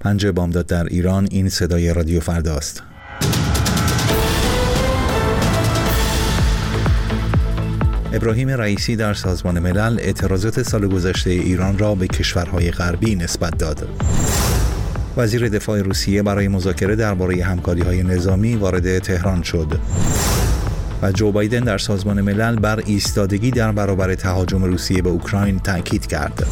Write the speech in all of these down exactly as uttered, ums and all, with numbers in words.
پنج بامداد در ایران. این صدای رادیو فرداست. ابراهیم رئیسی در سازمان ملل اعتراضات سال گذشته ایران را به کشورهای غربی نسبت داد. وزیر دفاع روسیه برای مذاکره درباره همکاری‌های نظامی وارد تهران شد. و جو بایدن در سازمان ملل بر ایستادگی در برابر تهاجم روسیه به اوکراین تاکید کرد.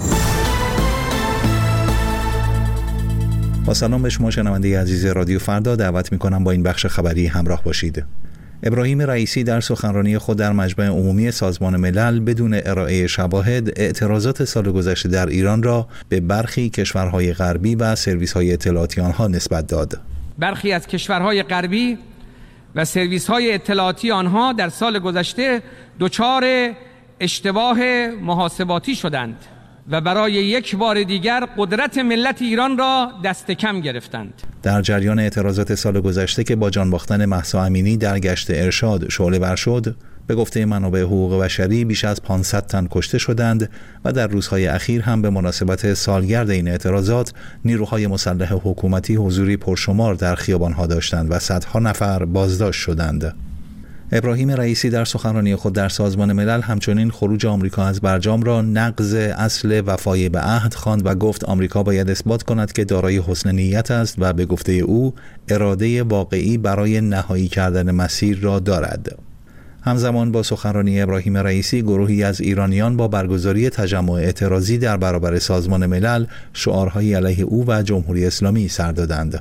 با سلام به شما شنونده عزیز رادیو فردا، دعوت می‌کنم با این بخش خبری همراه باشید. ابراهیم رئیسی در سخنرانی خود در مجمع عمومی سازمان ملل بدون ارائه شواهد اعتراضات سال گذشته در ایران را به برخی کشورهای غربی و سرویس‌های اطلاعاتی آنها نسبت داد. برخی از کشورهای غربی و سرویس‌های اطلاعاتی آنها در سال گذشته دچار اشتباه محاسباتی شدند و برای یک بار دیگر قدرت ملت ایران را دست کم گرفتند. در جریان اعتراضات سال گذشته که با جان باختن مهسا امینی در گشت ارشاد شعله‌ور شد، به گفته منابع حقوق بشری بیش از پانصد تن کشته شدند و در روزهای اخیر هم به مناسبت سالگرد این اعتراضات نیروهای مسلح حکومتی حضوری پرشمار در خیابان‌ها داشتند و صدها نفر بازداشت شدند. ابراهیم رئیسی در سخنرانی خود در سازمان ملل همچنین خروج آمریکا از برجام را نقض اصل وفای به عهد خواند و گفت آمریکا باید اثبات کند که دارای حسن نیت است و به گفته او اراده واقعی برای نهایی کردن مسیر را دارد. همزمان با سخنرانی ابراهیم رئیسی، گروهی از ایرانیان با برگزاری تجمع اعتراضی در برابر سازمان ملل شعارهای علیه او و جمهوری اسلامی سر دادند.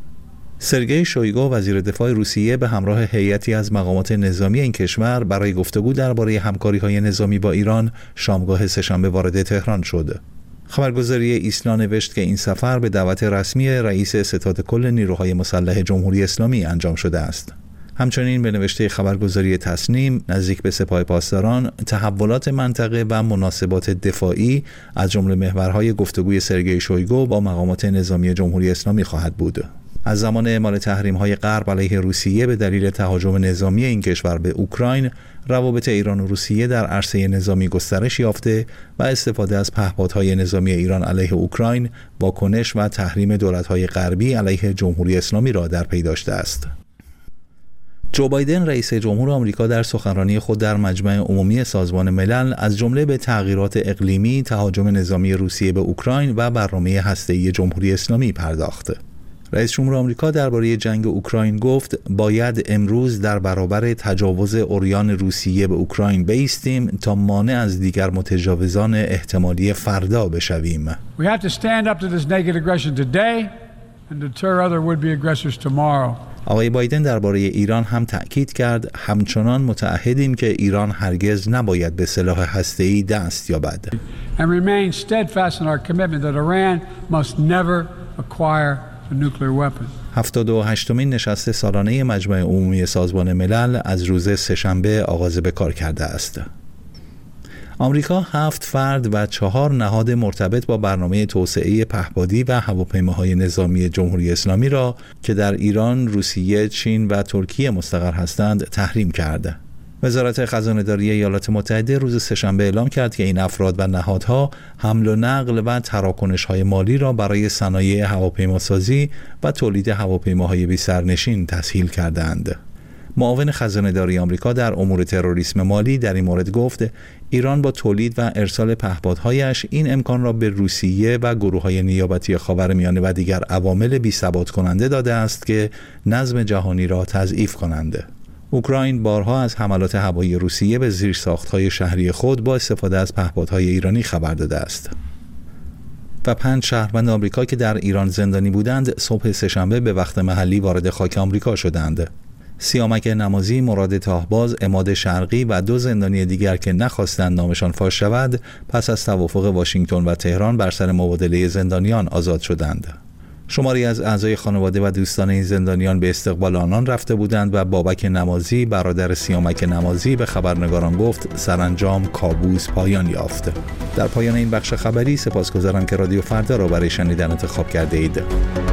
سرگئی شویگو وزیر دفاع روسیه به همراه هیئتی از مقامات نظامی این کشور برای گفتگو درباره همکاری‌های نظامی با ایران شامگاه سه‌شنبه وارد تهران شد. خبرگزاری ایسنا نوشت که این سفر به دعوت رسمی رئیس ستاد کل نیروهای مسلح جمهوری اسلامی انجام شده است. همچنین به نوشته خبرگزاری تصنیم، نزدیک به سپاه پاسداران، تحولات منطقه و مناسبات دفاعی از جمله محورهای گفتگوی سرگئی شویگو با مقامات نظامی جمهوری اسلامی خواهد بود. از زمان اعمال تحریم‌های غرب علیه روسیه به دلیل تهاجم نظامی این کشور به اوکراین، روابط ایران و روسیه در عرصه نظامی گسترش یافته و استفاده از پهپادهای نظامی ایران علیه اوکراین واکنش و تحریم دولت‌های غربی علیه جمهوری اسلامی را در پی داشته است. جو بایدن رئیس جمهور آمریکا در سخنرانی خود در مجمع عمومی سازمان ملل از جمله به تغییرات اقلیمی، تهاجم نظامی روسیه به اوکراین و برنامه هسته‌ای جمهوری اسلامی پرداخت. رئیس جمهور آمریکا درباره جنگ اوکراین گفت باید امروز در برابر تجاوز عریان روسیه به اوکراین بایستیم تا مانع از دیگر متجاوزان احتمالی فردا بشویم. We have to stand up to this naked aggression today and deter other would-be aggressors tomorrow. آقای بایدن درباره ایران هم تأکید کرد همچنان متعهدیم که ایران هرگز نباید به سلاح هسته‌ای دست یابد. And remain steadfast in our commitment that Iran must never acquire هفتاد و هشتمین نشست سالانه مجمع عمومی سازمان ملل از روز سه‌شنبه آغاز به کار کرده است. آمریکا هفت فرد و چهار نهاد مرتبط با برنامه توسعه پهپادی و هواپیماهای نظامی جمهوری اسلامی را که در ایران، روسیه، چین و ترکیه مستقر هستند تحریم کرده. وزارت خزانه‌داری ایالات متحده روز سه‌شنبه اعلام کرد که این افراد و نهادها حمل و نقل و تراکنش‌های مالی را برای صنایع هواپیماسازی و تولید هواپیماهای بی‌سرنشین تسهیل کردند. معاون خزانه‌داری آمریکا در امور تروریسم مالی در این مورد گفت ایران با تولید و ارسال پهپادهایش این امکان را به روسیه و گروه‌های نیابتی خاورمیانه و دیگر عوامل بی‌ثبات کننده داده است که نظم جهانی را تضعیف کنند. اوکراین بارها از حملات هوایی روسیه به زیرساخت‌های شهری خود با استفاده از پهپادهای ایرانی خبر داده است. و پنج شهروند آمریکا که در ایران زندانی بودند صبح سه‌شنبه به وقت محلی وارد خاک آمریکا شدند. سیامک نمازی، مراد تاهباز، عماد شرقی و دو زندانی دیگر که نخواستند نامشان فاش شود پس از توافق واشنگتن و تهران بر سر مبادله زندانیان آزاد شدند. شماری از اعضای خانواده و دوستان این زندانیان به استقبال آنان رفته بودند و بابک نمازی، برادر سیامک نمازی، به خبرنگاران گفت سرانجام کابوس پایان یافت. در پایان این بخش خبری سپاسگزارم که رادیو فردا را برای شنیدن انتخاب کرده اید.